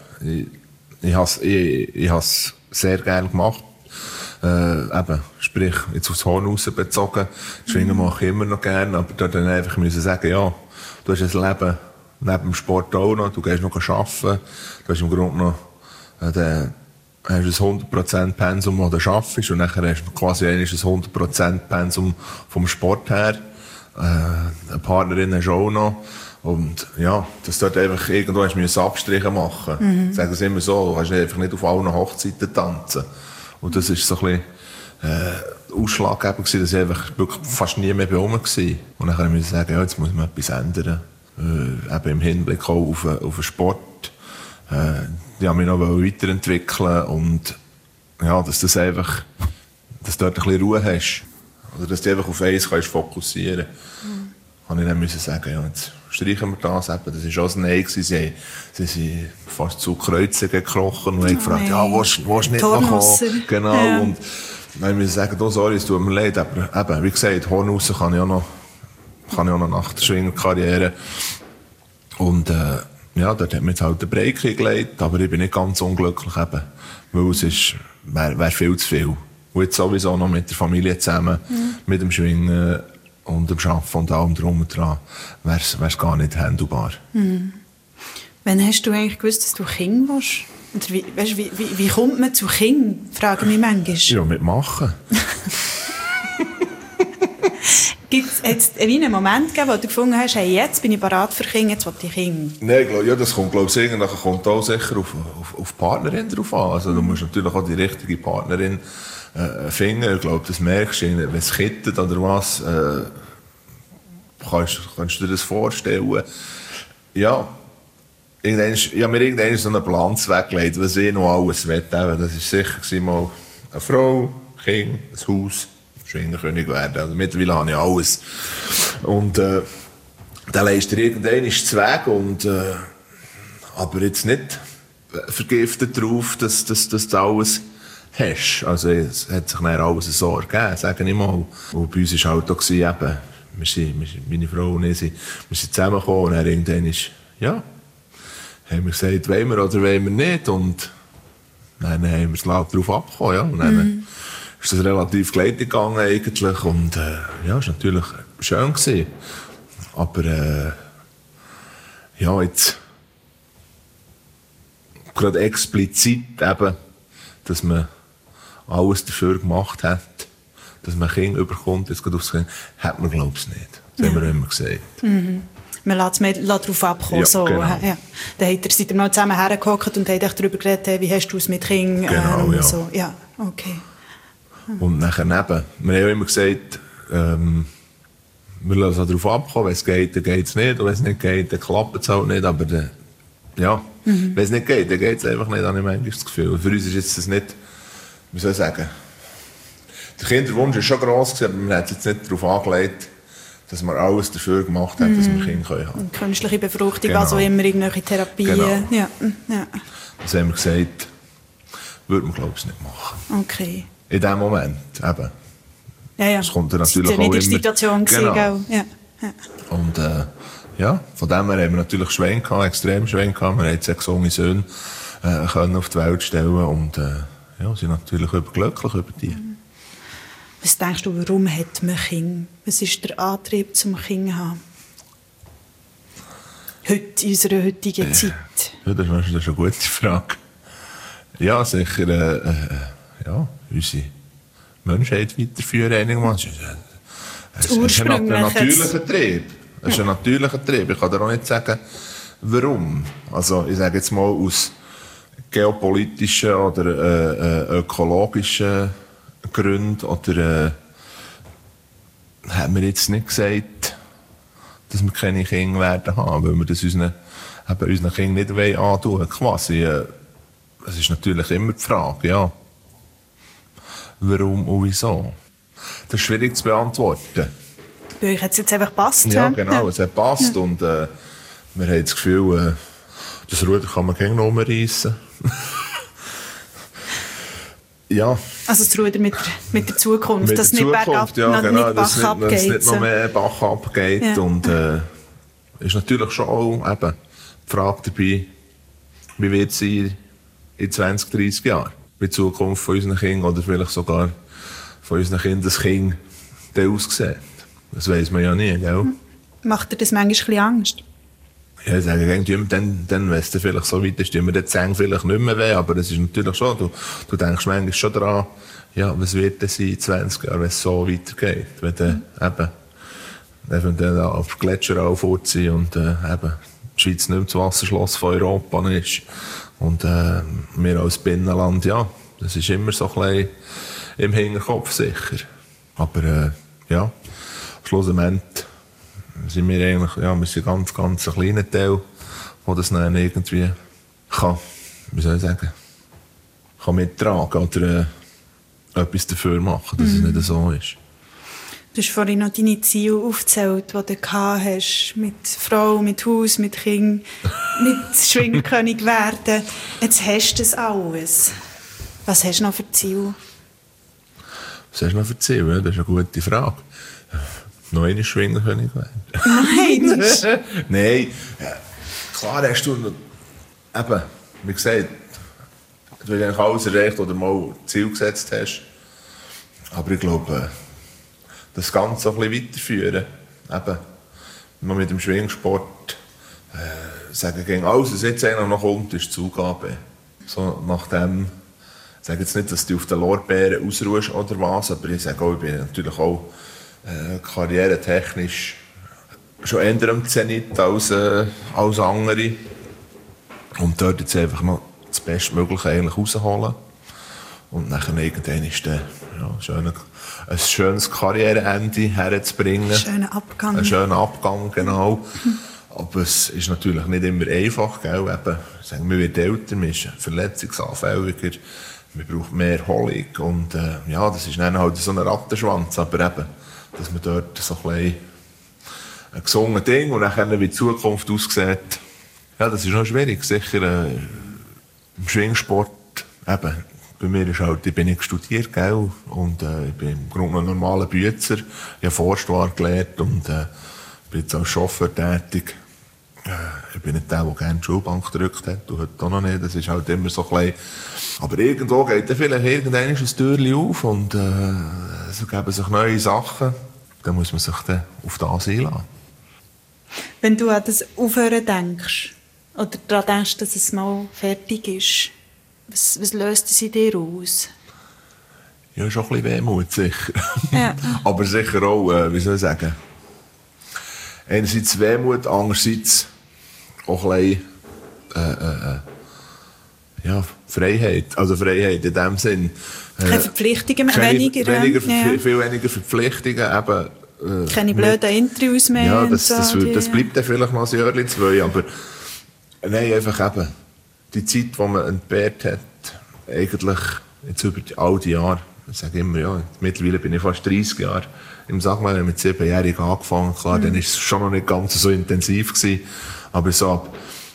habe es sehr gerne gemacht. Eben, sprich, jetzt aufs Horn raus bezogen. Schwingen mache ich immer noch gerne, aber dort dann einfach müssen sagen, ja, du hast ein Leben neben dem Sport auch noch, du gehst noch arbeiten, du hast im Grunde noch hast ein 100% Pensum, das du arbeitest, und nachher hast du quasi ein 100% Pensum vom Sport her. Eine Partnerin hast du auch noch. Und ja, dass dort einfach irgendwo hast Abstriche machen. Sagen sie immer so, du kannst einfach nicht auf allen Hochzeiten tanzen. Und das war so ein bisschen ausschlaggebend gewesen, dass ich einfach wirklich fast nie mehr bei rum war. Und dann musste ich sagen, ja, jetzt muss man etwas ändern. Eben im Hinblick auch auf den Sport. Ich wollte mich noch weiterentwickeln und ja, dass du dort ein bisschen Ruhe hast. Oder dass du einfach auf eins fokussieren kannst. Ich dann musste sagen, ja, jetzt streichen wir das eben. Das war auch ein Nein. Sie sind fast zu Kreuzen gekrochen und haben gefragt, ja, willst du nicht noch kommen? Genau. Ja. Und dann musste ich sagen, oh, sorry, es tut mir leid. Aber eben, wie gesagt, Horn raus kann ich auch noch nach der Schwingerkarriere. Und ja, dort hat mir jetzt halt den Break gelegt, aber ich bin nicht ganz unglücklich eben, weil es wäre viel zu viel. Und jetzt sowieso noch mit der Familie zusammen, mit dem Schwingen und dem Arbeiten und allem drum und dran, wäre es gar nicht handelbar. Wann hast du eigentlich gewusst, dass du Kind warst? Oder wie kommt man zu Kindern? Frage mich manchmal. Ja, mitmachen. Gibt es jetzt einen Moment gegeben, wo du gefunden hast, hey, jetzt bin ich bereit für Kinder, jetzt will ich Kinder? Nein, das kommt, glaube ich, kommt auch sicher auf die Partnerin drauf an. Also, du musst natürlich auch die richtige Partnerin finden. Ich glaube, das merkst du, wenn es kittet oder was, kannst du dir das vorstellen. Ja, ich habe mir irgendwann so einen Plan weggelegt, was ich noch alles will. Das war sicher mal eine Frau, ein Kind, ein Haus. Schwingerkönig werden. Also mittlerweile habe ich alles. Und dann leist dir irgendwann Zweig und aber jetzt nicht vergiftet darauf, dass du alles hast. Also es hat sich dann alles so ergeben, sage ich mal. Und bei uns war halt auch eben, meine Frau und ich, wir sind zusammengekommen und dann irgendwann haben wir gesagt, wollen wir oder wollen wir nicht. Und dann haben wir es laut darauf abgekommen. Ja. Und dann, ist das relativ gleich gegangen eigentlich und ja, ist natürlich schön gewesen. Aber jetzt gerade explizit eben, dass man alles dafür gemacht hat, dass man Kinder überkommt, jetzt gerade aufs Kind, hat man glaube ich nicht. Das haben wir immer gesagt. Mhm. Man lässt darauf abkommen. Ja, so. Genau. Ja. Dann seid ihr mal zusammen hergehockt und habt darüber geredet, wie hast du es mit Kindern? Genau, ja. So. Ja, okay. Und nachher neben. Wir haben ja immer gesagt, wir lassen darauf abkommen, wenn es geht, dann geht es nicht. Und wenn es nicht geht, dann klappt es halt nicht. Aber wenn es nicht geht, dann geht es einfach nicht, habe ich manchmal das Gefühl. Und für uns ist jetzt das nicht, wie soll ich sagen, der Kinderwunsch war schon gross, aber man hat es jetzt nicht darauf angelegt, dass man alles dafür gemacht hat, dass wir Kinder haben können. Künstliche Befruchtung, Genau. also immer irgendwelche Therapien. Genau. Ja. Das haben wir gesagt, würde man glaube ich nicht machen. Okay. In dem Moment, eben. Ja. Das kommt dann Das natürlich war auch nicht die immer. Situation. Genau. Gell? Ja. Und von dem her haben wir natürlich Schwein gehabt, extrem Schwein gehabt. Wir haben 6 junge Söhne können auf die Welt stellen und sind natürlich überglücklich über die. Was denkst du, warum hat man Kinder? Was ist der Antrieb zum Kind zu haben? Heute, in unserer heutigen Zeit. Ja, das ist eine gute Frage. Ja, sicher unsere Menschheit weiterführen einigermaßen. Es ist ein natürlicher Trieb. Es ist ein natürlicher Trieb. Ich kann dir auch nicht sagen, warum. Also ich sage jetzt mal aus geopolitischen oder ökologischen Gründen oder haben wir jetzt nicht gesagt, dass wir keine Kinder werden haben, weil wir das unseren Kindern nicht antun wollen. Quasi, es ist natürlich immer die Frage, ja. Warum und wieso? Das ist schwierig zu beantworten. Bei euch hat es jetzt einfach gepasst. Ja, genau, es hat gepasst und wir haben das Gefühl, das Ruder kann man gerne umreissen. Ja. Also das Ruder mit der Zukunft, mit dass es der nicht Zukunft, bergab, ja, genau, nicht Bach abgeht. Dass es nicht noch mehr Bach abgeht. Ja. Und ist natürlich schon auch eben die Frage dabei, wie wird es sein in 20, 30 Jahren? Die Zukunft von unseren Kindern oder vielleicht sogar von unseren Kindeskind aussehen. Das weiss man ja nie, gell? Macht dir das manchmal ein bisschen Angst? Ja, ich sage, dann, wenn es dann vielleicht so weit ist, tun wir den Zähne vielleicht nicht mehr weh, aber es ist natürlich schon, du denkst manchmal schon daran, ja, was wird das sein in 20 Jahren, wenn es so weitergeht? Wenn dann eventuell auf Gletscher aufziehen und eben die Schweiz nicht mehr das Wasserschloss von Europa ist. Und wir als Binnenland, ja, das ist immer so ein bisschen im Hinterkopf sicher. Aber schlussendlich sind wir eigentlich, wir sind ganz ein kleiner Teil, der das dann irgendwie kann, wie soll ich sagen, kann mittragen oder etwas dafür machen, dass es nicht so ist. Du hast vorhin noch deine Ziele aufgezählt, die du hast, mit Frau, mit Haus, mit Kind, mit Schwingerkönig werden. Jetzt hast du das alles. Was hast du noch für Ziele? Was hast du noch für Ziele? Ja, das ist eine gute Frage. Noch eine Schwingerkönig werden. Nein! Nein, klar hast du eben, wie gesagt, du hast eigentlich alles erreicht oder mal ein Ziel gesetzt hast. Aber ich glaube, das Ganze so ein bisschen weiterführen. Eben, wenn man mit dem Schwingsport sagen gegen alles, was jetzt eigentlich noch kommt, ist die Zugabe. so nachdem, ich sage jetzt nicht, dass du auf den Lorbeeren ausruhst oder was, aber ich sage auch, ich bin natürlich auch karrieretechnisch schon eher am Zenit als andere. Und dort jetzt einfach noch das Bestmögliche eigentlich rausholen. Und dann irgendwann ist dann ein schönes Karriereende herzubringen. Ein schöner Abgang, genau. Aber es ist natürlich nicht immer einfach, gell? Eben, sagen, man wird älter, man ist verletzungsanfälliger, man braucht mehr Erholung. Und das ist dann halt so ein Rattenschwanz. Aber eben, dass man dort so ein gesundes Ding und dann wie die Zukunft aussieht, ja, das ist noch schwierig. Sicher im Schwingsport, eben, bei mir ist halt, ich bin nicht studiert, gell? Und ich bin im Grunde ein normaler Bützer. Ich habe Forstware gelernt und bin jetzt als Chauffeur tätig. Ich bin nicht der gerne die Schulbank gedrückt hat, und heute auch noch nicht. Das ist halt immer so klein. Aber irgendwo geht dann vielleicht irgendwann ein Türchen auf und es ergeben sich neue Sachen. Dann muss man sich dann auf das einlassen. Wenn du an das Aufhören denkst, oder daran denkst, dass es mal fertig ist, was löst es in dir aus? Ja, schon ein bisschen Wehmut, sicher. Ja. Aber sicher auch, wie soll ich sagen, einerseits Wehmut, andererseits auch ein bisschen Freiheit. Also Freiheit in dem Sinn. Keine Verpflichtungen mehr, weniger. Viel weniger Verpflichtungen. Eben, keine blöden Interviews mehr. Ja, das bleibt dann vielleicht noch ein Jahr, 2, aber nein, einfach eben die Zeit, die man entbehrt hat, eigentlich jetzt über all die Jahre, ich sage immer, ja, mittlerweile bin ich fast 30 Jahre im Sagmeier mit 7-Jährigen angefangen. Klar, dann war es schon noch nicht ganz so intensiv gewesen, aber so ab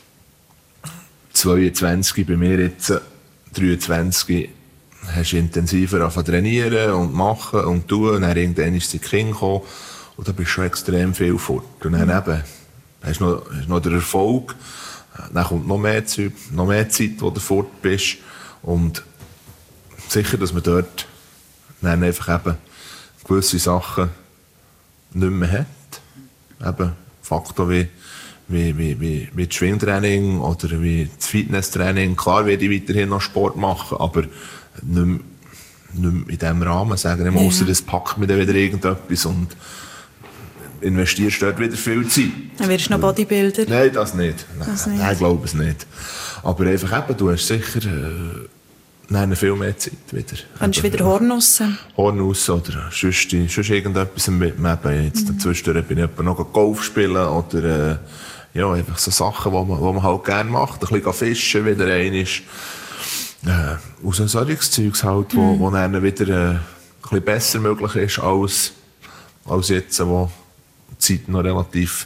22 bei mir jetzt 23 hast du intensiver angefangen zu trainieren und machen und tun. Und dann irgendwann ist das Kind gekommen und da bist du schon extrem viel fort. Und dann eben, hast du noch den Erfolg, dann kommt noch mehr Zeit, wo du fort bist. Und sicher, dass man dort dann einfach eben gewisse Sachen nicht mehr hat. Eben Faktor wie das Schwingtraining oder wie das Fitnesstraining. Klar werde ich weiterhin noch Sport machen, aber nicht mehr in diesem Rahmen, sagen wir, ausser das packt mir dann wieder irgendetwas und investierst dort wieder viel Zeit. Dann wirst du noch Bodybuilder? Nein, das nicht. Nein, ich glaube es nicht. Aber einfach eben, du hast sicher viel mehr Zeit wieder. Kannst du wieder Horn raus? Horn raus oder sonst irgendetwas mit mir. Jetzt dazwischen bin ich noch Golf spielen oder einfach so Sachen, die man halt gerne macht. Ein bisschen fischen wieder einmal. Aus so solches Zeugs halt, wo dann wieder ein bisschen besser möglich ist als jetzt, wo die Zeit noch relativ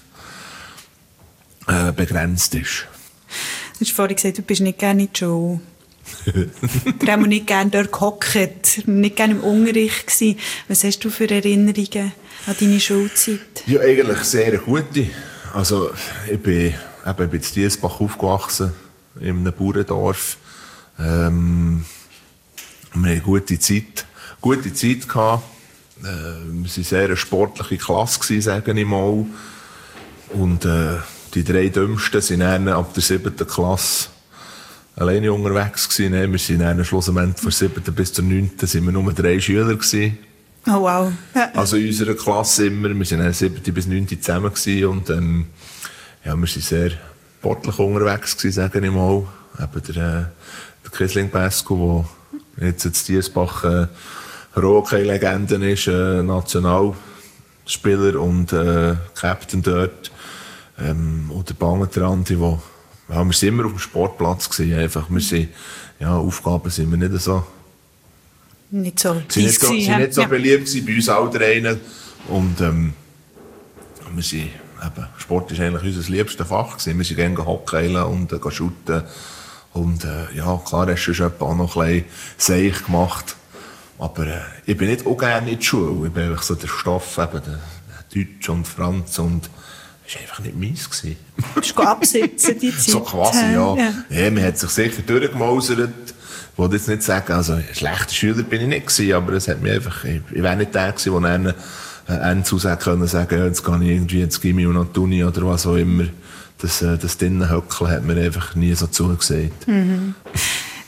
begrenzt ist. Du hast vorhin gesagt, du bist nicht gerne in die Schule. Du hast nicht gerne dort gehockt, nicht gerne im Unterricht gewesen. Was hast du für Erinnerungen an deine Schulzeit? Ja, eigentlich sehr gute. Also, ich bin in Diesbach aufgewachsen, in einem Bauerndorf. Wir hatten eine gute Zeit gehabt. Wir waren eine sehr sportliche Klasse, sage ich mal. Und die 3 Dümmsten sind dann ab der 7. Klasse alleine unterwegs gewesen. Wir sind dann schlussendlich von 7. bis zur 9. sind wir nur 3 Schüler gewesen. Oh wow. Also in unserer Klasse immer. Wir sind dann 7. bis 9. zusammen gewesen. Und wir waren sehr sportlich unterwegs gewesen, sage ich mal. Eben der Kiesling Pesco, der jetzt in Diesbach Hockey-Legende ist, Nationalspieler und Captain dort. Und der Bangentrandi, wir waren immer auf dem Sportplatz gewesen, einfach. Wir sind, Aufgaben sind wir nicht so. Nicht so beliebt gewesen, bei uns all dreien. Und wir sind, eben, Sport ist eigentlich unser liebstes Fach gewesen. Wir sind gerne hockeyen und shooten. Und klar hast du schon auch noch ein bisschen Seich gemacht. Aber ich bin nicht auch gerne in die Schule. Ich bin einfach so der Stoff, eben der Deutsch und Franz und das war einfach nicht meins. Du hast absitzen, die Zeit. So quasi, ja. Man hat sich sicher durchgemausert. Ich wollte jetzt nicht sagen, also ein schlechter Schüler bin ich nicht gewesen, aber es hat mich einfach, ich wäre nicht der gewesen, der dann zu sagen sagen, jetzt gehe ich irgendwie ins Gimmi und an die Uni oder was auch immer. Das drinnen Höckeln hat mir einfach nie so zugesagt. Mhm.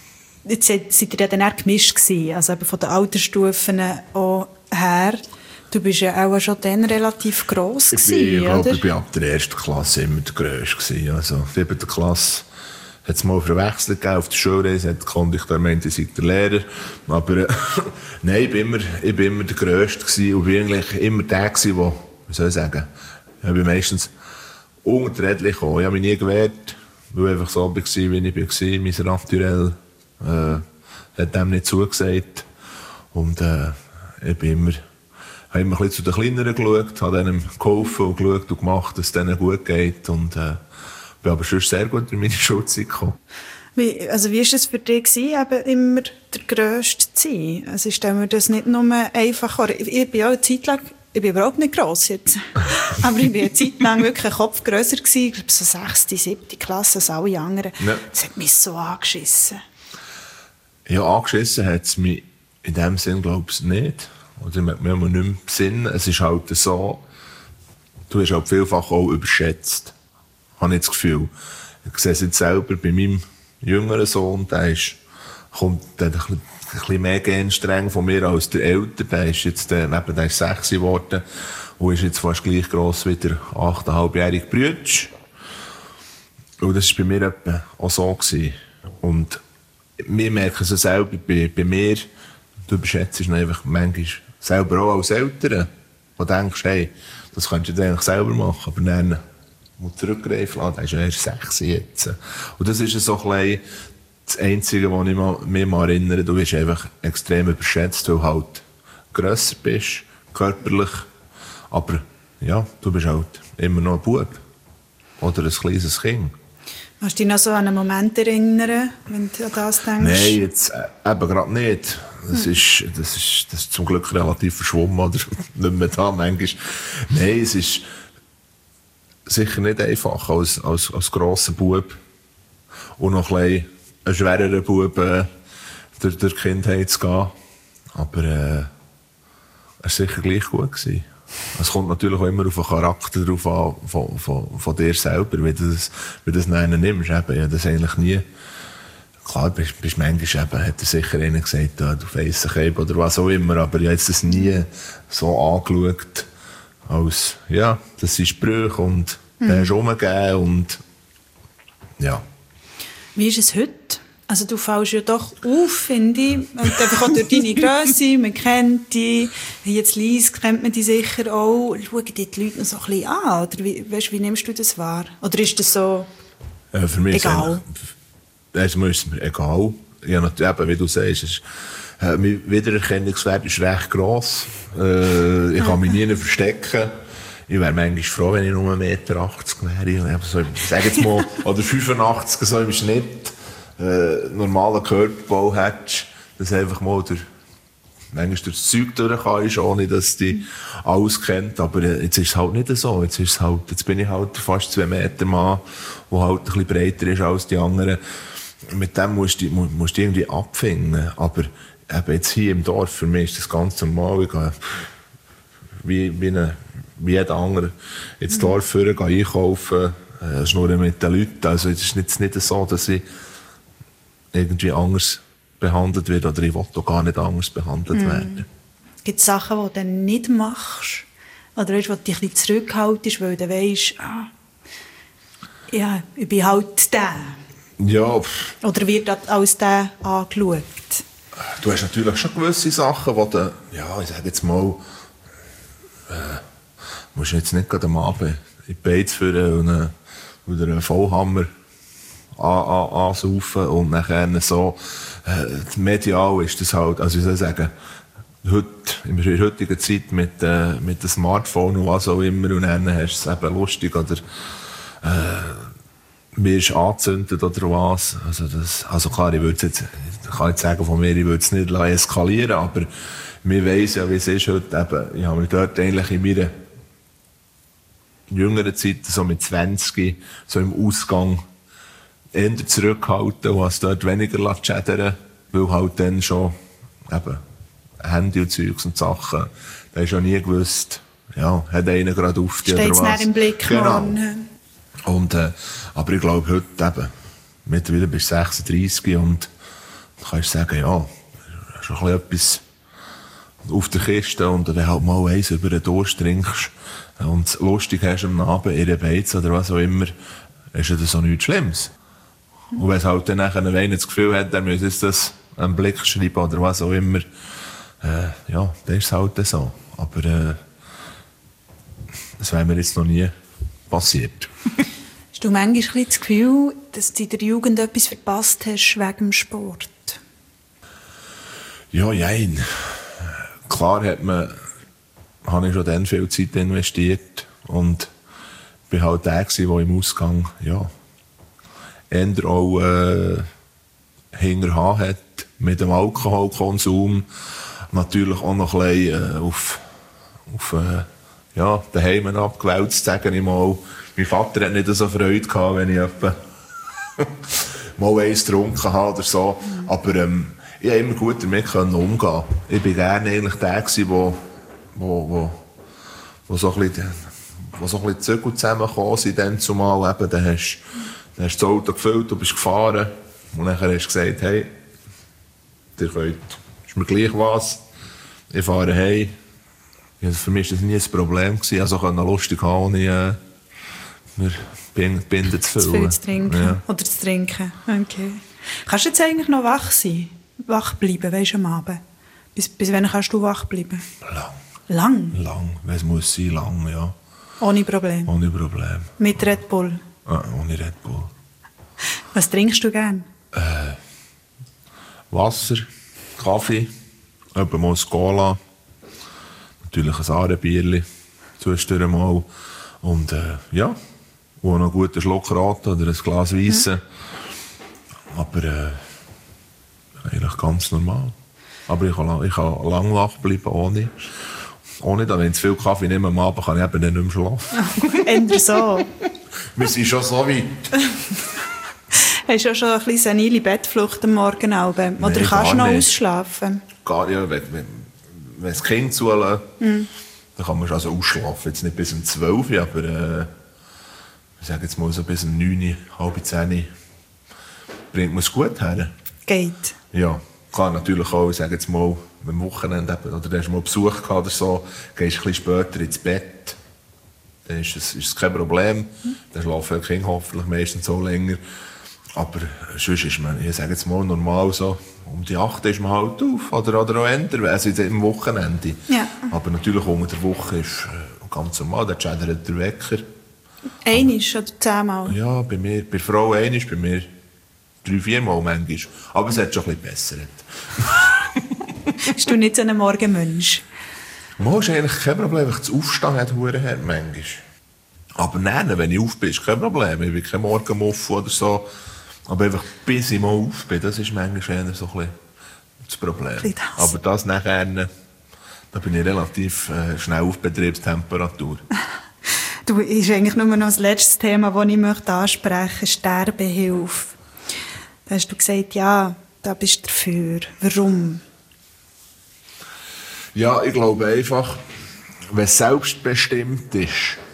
jetzt seid ihr ja dann eher gemischt gewesen, also eben von den Altersstufen auch her. Du bist ja auch schon dann relativ gross gewesen, oder? Ich war ab der ersten Klasse immer der Grösste gewesen. Also, in der Klasse hat es mal verwechselt gegeben. Auf der Schulreise hat der Kondukteur gemeint, ich sei der Lehrer. Aber nein, ich bin immer der Grösste gewesen und bin eigentlich immer der gewesen, der, wie soll ich sagen, ich bin meistens unter die Rädchen gekommen. Ich habe mich nie gewehrt, weil ich einfach so war, wie ich war. Mein Naturell hat dem nicht zugesagt. Und ich bin immer... Ich habe immer ein bisschen zu den Kleineren geschaut, habe denen geholfen und geschaut und gemacht, dass es denen gut geht. Und bin aber schon sehr gut in meine Schulzeit gekommen. Wie war es für dich, eben immer der Grösste zu sein? Also ich stelle mir das nicht nur einfach vor. Ich bin auch eine Zeit lang, ich bin überhaupt nicht gross jetzt, aber ich war eine Zeit lang wirklich ein Kopf grösser gewesen, ich glaube so 6., 7. Klasse als alle anderen. Ja. Das hat mich so angeschissen. Ja, angeschissen hat es mich in dem Sinn, glaube ich, nicht. Oder man muss nicht mehr besinnen. Es ist halt so, du hast halt vielfach auch überschätzt. Habe ich das Gefühl. Ich sehe es jetzt selber bei meinem jüngeren Sohn, der kommt ein bisschen mehr genstreng von mir als der Ältere. Der ist jetzt, der ist 6 geworden und ist jetzt fast gleich gross wie der 8,5-jährige Bruder. Und das war bei mir etwa auch so gewesen. Und wir merken es selber bei mir, du überschätzt es einfach manchmal selber auch als Eltern, wo du denkst, hey, das könntest du eigentlich selber machen, aber dann muss du zurückgreifen lassen, der ist ja erst 6 jetzt. Und das ist so ein bisschen das Einzige, was ich mich mal erinnere, du bist einfach extrem überschätzt, weil du halt grösser bist, körperlich, aber ja, du bist halt immer noch ein Bub oder ein kleines Kind. Kannst du dich noch so an einen Moment erinnern, wenn du an das denkst? Nein, jetzt eben gerade nicht. Das ist zum Glück relativ verschwommen oder nicht mehr da manchmal. Nein, es ist sicher nicht einfach als grosser Bub und noch ein schwererer Bub durch die Kindheit zu gehen. Aber es war sicher gleich gut gewesen. Es kommt natürlich auch immer auf den Charakter drauf an, von dir selber, wie du das nimmst. Eben, ja, das eigentlich nie. Klar, bist manchmal eben, hat er sicher einer gesagt, du feissest eben oder was auch immer, aber ich habe das nie so angeschaut, als, ja, das sind Sprüche und der ist rumgegeben und, ja. Wie ist es heute? Also du fällst ja doch auf, finde ich. Und einfach auch durch deine Grösse, man kennt dich. Jetzt Lies kennt man dich sicher auch. Schauen dich die Leute noch so ein bisschen an? Oder wie nimmst du das wahr? Oder ist das so für mich egal? Erstmal ist es mir egal. Ja, natürlich, eben, wie du sagst, mein Wiedererkennungswert ist recht gross. Ich kann mich nie verstecken. Ich wäre manchmal froh, wenn ich nur 1,80 Meter wäre. So, ich sage jetzt mal, oder 85 so im Schnitt. Normalen Körperbau hättest, dass einfach mal manchmal durch das Zeug durch kannst, ohne dass die alles kennt. Aber jetzt ist es halt nicht so. Jetzt bin ich halt fast 2 Meter Mann, der halt ein bisschen breiter ist als die anderen. Mit dem musst du irgendwie abfinden. Aber eben jetzt hier im Dorf, für mich ist das ganz normal. Ich gehe wie jeder andere ins Dorf führen, gehe einkaufen, schnurren mit den Leuten. Also es ist jetzt nicht so, dass ich irgendwie anders behandelt wird oder ich will doch gar nicht anders behandelt werden. Gibt es Sachen, die du dann nicht machst? Oder weißt, wo du dich ein bisschen zurückhaltest, weil du weisst, ja, ich bin halt der. Ja. Oder wird das als der angeschaut? Du hast natürlich schon gewisse Sachen, die du, ja, ich sage jetzt mal, musst du jetzt nicht gerade am Abend in die Beiz führen und einen Vollhammer ansaufen und nachher so, medial ist das halt, also ich soll sagen, heute, in der heutigen Zeit mit dem Smartphone und was auch immer, und dann hast du es eben lustig oder wirst angezündet oder was. Also klar, ich kann jetzt sagen von mir, ich würde es nicht eskalieren, aber wir weiss ja, wie es ist heute eben, ich habe mich dort eigentlich in meiner jüngeren Zeit, so mit 20, so im Ausgang eher zurückhalten und es dort weniger schädern, weil halt dann schon eben Handy und Zeugs und Sachen, da hast du ja nie gewusst, ja, hat einer gerade auf dich oder was. Steht's im Blick, genau. Und, aber ich glaube heute eben, mittlerweile bist du 36 und kannst du sagen, ja, ist noch etwas auf der Kiste und wenn halt mal eins über den Durst trinkst und es lustig hast am Abend in der Beiz oder was auch immer, ist das auch nichts Schlimmes. Und wenn es halt dann nachher einer das Gefühl hat, er müsse das einen Blick schreiben oder was auch immer, ja, dann ist es halt so. Aber das wäre mir jetzt noch nie passiert. Hast du manchmal das Gefühl, dass du in der Jugend etwas verpasst hast wegen dem Sport? Ja, jein. Klar habe ich schon dann viel Zeit investiert und bin halt der gewesen, der im Ausgang, ja, eher auch hinterher hat mit dem Alkoholkonsum. Natürlich auch noch ein bisschen auf ja, daheim abgewälzt, sage ich mal. Mein Vater hat nicht so Freude gehabt, wenn ich etwa mal eins getrunken habe oder so. Aber ich konnte immer gut damit umgehen. Ich war gerne eigentlich der, der so ein bisschen die Zügel zusammengekommen sind. Dann zumal eben, dann hast du das Auto gefüllt, du bist gefahren. Und dann hast du gesagt, hey, ihr könnt, ist mir gleich was, ich fahre heim. Ja, für mich war das nie ein Problem. Also konnte lustig haben, ohne mir Binden zu füllen. Zu viel zu trinken. Ja. Oder zu trinken. Okay. Kannst du jetzt eigentlich noch wach sein? Wach bleiben, weisst du, am Abend? Bis wann kannst du wach bleiben? Lang. Lang? Lang. Es muss sein, lang, ja. Ohne Problem? Ohne Problem. Mit Red Bull? Ohne Red Bull. Was trinkst du gern? Wasser, Kaffee, etwa mal ein Cola, natürlich ein Arenbierli, zwischendurch mal. Und ja, und noch einen guten Schluck Rothe oder ein Glas Weisse. Aber eigentlich ganz normal. Aber ich kann lang wach bleiben, ohne dass, wenn ich zu viel Kaffee nehme am Abend, kann ich eben dann nicht mehr schlafen. Änder so. Wir sind schon so weit. Hast du auch schon ein bisschen senile Bettflucht am Morgen? Oder Nein, kannst du noch nicht. ausschlafen? Ja, wenn das Kind zulässt, dann kann man schon also ausschlafen. Jetzt nicht bis um 12 Uhr, aber ich sage jetzt mal so bis um 9, halb 10 bringt man es gut her. Geht. Ja, klar, natürlich auch, ich sage jetzt mal, am Wochenende oder du hast mal Besuch gehabt oder so, gehst du ein bisschen später ins Bett, dann ist es kein Problem. Dann schlafen die Kinder hoffentlich meistens so länger. Aber sonst ist man, ich sage jetzt mal, normal so, um die 8 ist man halt auf, oder auch eher, also am Wochenende. Ja. Aber natürlich unter der Woche ist ganz normal, da schädert der Wecker. Einmal oder 10-mal? Ja, bei mir, bei Frau einmal, bei mir 3-4 Mal manchmal. Aber es hat schon ein bisschen bessert. Bist du nicht so ein Morgenmensch? Mal ist eigentlich kein Problem, wenn ich das Aufstehen hat, manchmal. Aber nein, wenn ich auf bin, ist kein Problem. Ich bin kein Morgenmuff oder so. Aber einfach bis ich mal auf bin, das ist manchmal eher so ein bisschen das Problem. Das. Aber das nachher, da bin ich relativ schnell auf Betriebstemperatur. Du, ist eigentlich nur noch das letzte Thema, das ich ansprechen möchte, Sterbehilfe. Da hast du gesagt, ja, da bist du dafür. Warum? Ja, ich glaube einfach, wenn es selbstbestimmt ist,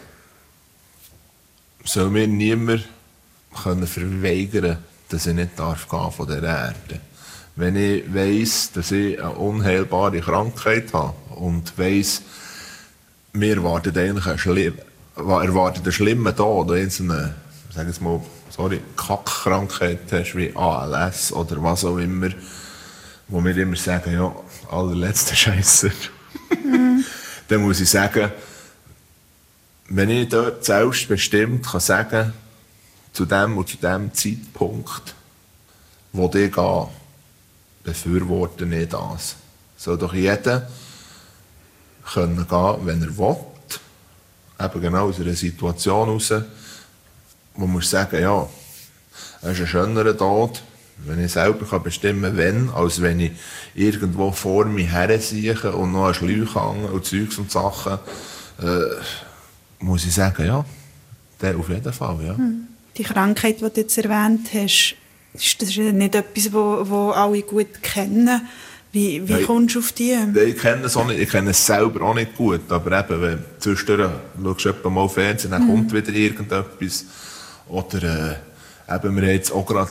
soll mir niemand verweigern, dass ich nicht darf gehen von dieser Erde. Wenn ich weiss, dass ich eine unheilbare Krankheit habe und weiss, mir erwartet eigentlich einen schlimmen Tod, oder eine, sag jetzt mal, Kackkrankheit hast, wie ALS oder was auch immer, wo wir immer sagen, ja, allerletzte Scheisser. Dann muss ich sagen, wenn ich dort selbstbestimmt kann sagen, zu dem und zu dem Zeitpunkt, wo ich gehe, befürworte ich das. Soll doch jeder können gehen, wenn er will. Eben genau aus einer Situation heraus, wo man sagen, ja, es ist ein schönerer Tod, wenn ich selber bestimmen kann, wenn, als wenn ich irgendwo vor mir hersiehe und noch ein Schläuch hänge und Zeugs und Sachen, muss ich sagen, ja, der auf jeden Fall, ja. Die Krankheit, die du jetzt erwähnt hast, das ist nicht etwas, das alle gut kennen. Wie kommst du auf die? Ich kenne es auch nicht, ich kenne es selber auch nicht gut, aber eben, wenn du zwischendurch schaust, mal Fernsehen, dann kommt wieder irgendetwas. Oder eben, wir haben jetzt auch gerade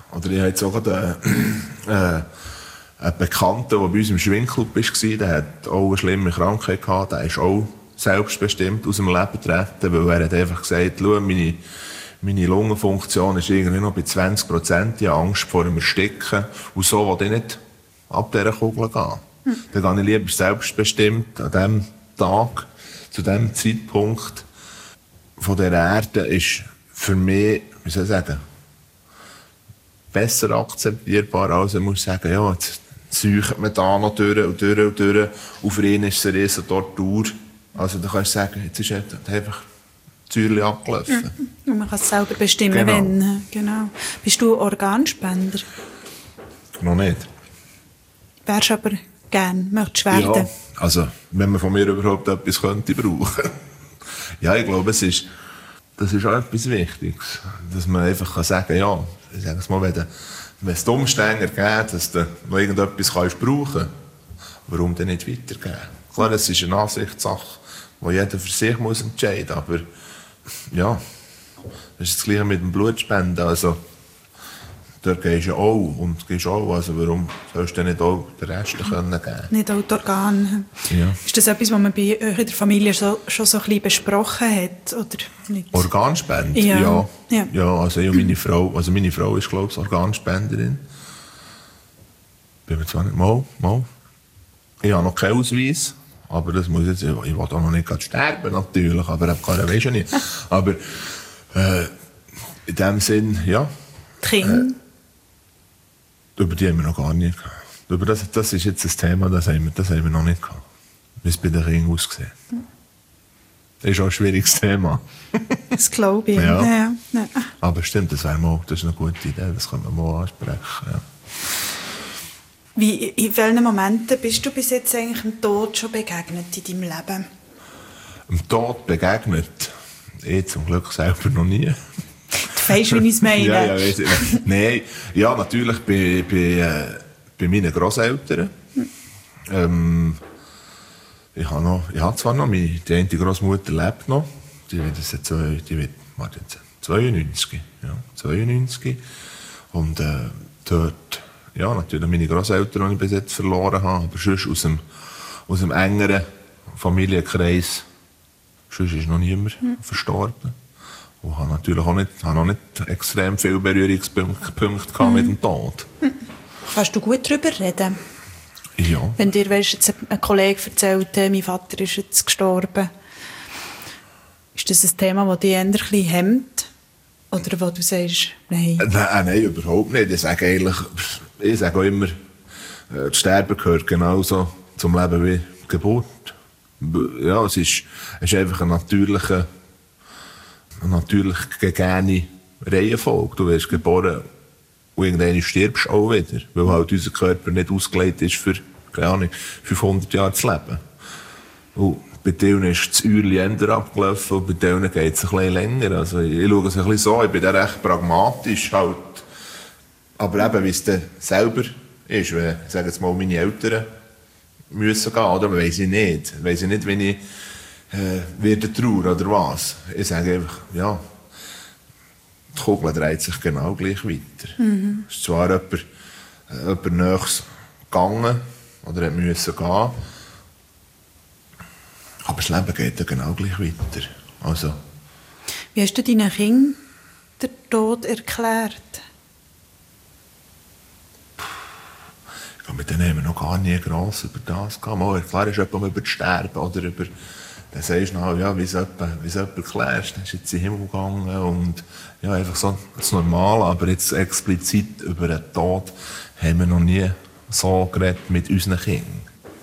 Oder ich habe jetzt auch gerade einen Bekannten, der bei uns im Schwingclub war, der hat auch eine schlimme Krankheit gehabt, der ist auch selbstbestimmt aus dem Leben getreten, weil er hat einfach gesagt, schau, meine Lungenfunktion ist irgendwie noch bei 20%, ich habe Angst vor dem Ersticken und so will ich nicht ab dieser Kugel gehen. Dann gehe ich lieber selbstbestimmt an diesem Tag, zu diesem Zeitpunkt von der Erde, ist für mich, wie soll ich sagen, besser akzeptierbar, als ich muss sagen, ja, jetzt säucht man da noch durch und durch und durch. Und für ihn ist es eine riesen Tortur. Also da kannst du sagen, jetzt ist einfach die Säule abgelaufen. Und man kann es selber bestimmen, Genau. wenn. Genau. Bist du Organspender? Noch nicht. Wärst aber gern, möchtest du werden? Ja, also wenn man von mir überhaupt etwas könnte brauchen. Ja, ich glaube, das ist auch etwas Wichtiges. Dass man einfach kann sagen, ja, ich sage es mal, wenn es die Umstände ergeben, dass du noch irgendetwas kannst brauchen, warum dann nicht weitergeben? Klar, das ist eine Ansichtssache, die jeder für sich muss entscheiden muss, aber ja, das ist das Gleiche mit dem Blutspenden. Also, dort gehst du auch und gehst auch. Also warum sollst du nicht auch den Rest geben? Nicht auch die Organe. Ja. Ist das etwas, was man bei euch in der Familie schon so ein bisschen besprochen hat? Oder nicht? Organspende? Ja. Ja, also ich und meine Frau ist, glaube ich, Organspenderin. Bin mir zwar nicht mal. Ich habe noch keinen Ausweis, aber das muss jetzt, ich will auch noch nicht gerade sterben, natürlich, aber keiner weiß ja nicht. Aber in dem Sinn, ja. Die Kinder? Über die haben wir noch gar nicht gehabt. Über das ist jetzt das Thema, das haben wir noch nicht gehabt. Wie es bei den Kindern aussieht. Das ist auch ein schwieriges Thema. Das glaube ich. Ja. Ja. Aber stimmt, das ist eine gute Idee, das können wir mal ansprechen. Ja. In welchen Momenten bist du bis jetzt eigentlich dem Tod schon begegnet in deinem Leben? Dem Tod begegnet? Ich zum Glück selber noch nie. Du weißt, wie ich es meine. Ja, weiss ich. Nein, ja, natürlich bei meinen Grosseltern. Ich habe zwar noch, die eine Grossmutter lebt noch, die wird 92. Ja, 92. Und dort, ja, natürlich meine Grosseltern, die ich bis jetzt verloren habe, aber sonst aus dem engeren Familienkreis, sonst ist noch niemand verstorben. Und habe natürlich auch nicht extrem viele Berührungspunkte gehabt mit dem Tod. Kannst du gut darüber reden? Ja. Wenn dir jetzt ein Kollege erzählt, mein Vater ist jetzt gestorben, ist das ein Thema, das dich eher ein bisschen hemmt? Oder wo du sagst, nein? Nein, überhaupt nicht. Ich sage auch immer, das Sterben gehört genauso zum Leben wie die Geburt. Ja, es ist einfach eine natürlich gegebene Reihenfolge. Du wirst geboren und irgendwann stirbst du auch wieder, weil halt unser Körper nicht ausgelegt ist für, keine Ahnung, 500 Jahre zu leben. Und bei denen ist das Uhrli eher abgelaufen und bei denen geht es ein bisschen länger. Also ich schaue es ein bisschen so, ich bin da recht pragmatisch halt. Aber eben, wie es dann selber ist, wenn, ich sage jetzt mal, meine Eltern müssen gehen, oder? Weiss ich nicht. Weiss ich nicht, wenn ich werde trauern oder was. Ich sage einfach, ja, die Kugel dreht sich genau gleich weiter. Es ist zwar jemand Nächstes gegangen oder hat müssen gehen, aber das Leben geht ja genau gleich weiter. Also, wie hast du deinen Kindern den Tod erklärt? Ich glaube, mit denen haben wir noch gar nie gross über das gehabt. Mal erklärst du jemandem über das Sterben oder über... Dann sagst du noch, ja, wie es jemand erklärst, dann ist jetzt in den Himmel gegangen und ja, einfach so das Normale, aber jetzt explizit über den Tod haben wir noch nie so geredet mit unseren Kindern.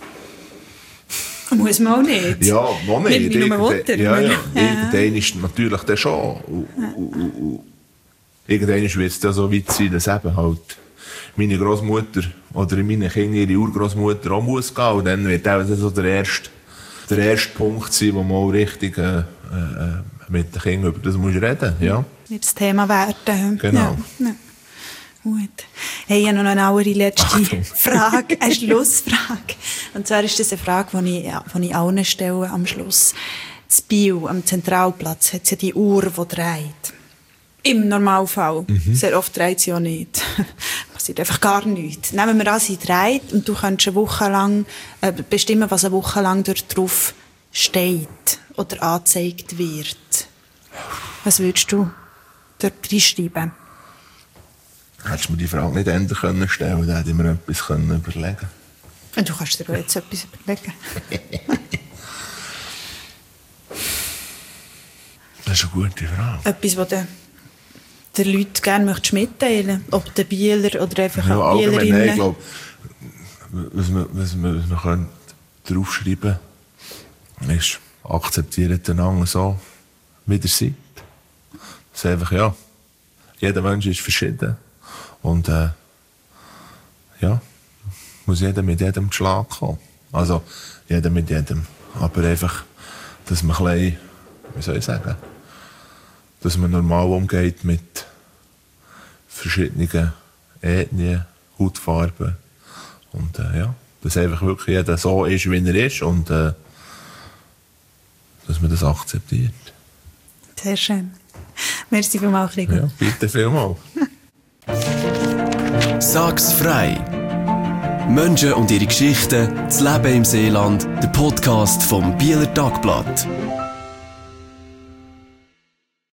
Muss man auch nicht. Ja, noch nicht. Wie nur Mutter. Ja. Irgendwann ist natürlich dann schon. Und irgendwann wird es dann so weit sein, dass eben halt meine Großmutter oder meine Kinder ihre Urgroßmutter auch muss gehen. Und dann wird auch so der erste Punkt sein, wo man auch richtig mit den Kindern über das muss reden. Ja. Wird das Thema werden. Genau. Ja. Gut. Hey, ich habe noch eine allerletzte Frage, eine Schlussfrage. Und zwar ist das eine Frage, die ich allen stelle am Schluss. In Biel, am Zentralplatz, hat es ja die Uhr, die dreht. Im Normalfall. Sehr oft dreht sie auch nicht. Passiert einfach gar nichts. Nehmen wir an, sie dreht und du kannst eine Woche lang bestimmen, was eine Woche lang dort drauf steht oder angezeigt wird. Was würdest du dort reinschreiben? Hättest du mir die Frage nicht ändern können stellen, dann hätte ich mir etwas überlegen können. Und du kannst dir jetzt etwas überlegen. Das ist eine gute Frage. Etwas, was den Leuten gerne mitteilen möchtest. Ob den Bieler oder einfach Ja, auch allgemein, Bielerinnen. ich glaube, was man draufschreiben könnte, ist, akzeptiert einander so, wie ihr seid. Das ist einfach, ja, jeder Mensch ist verschieden. Und, ja, muss jeder mit jedem Schlag kommen. Also, jeder mit jedem. Aber einfach, dass man ein bisschen, wie soll ich sagen, dass man normal umgeht mit verschiedenen Ethnien, Hautfarben. Und ja, dass einfach wirklich jeder so ist, wie er ist und dass man das akzeptiert. Sehr schön. Merci vielmals, Krigo. Ja, bitte vielmals. Sag's frei! Menschen und ihre Geschichten, das Leben im Seeland, der Podcast vom Bieler Tagblatt.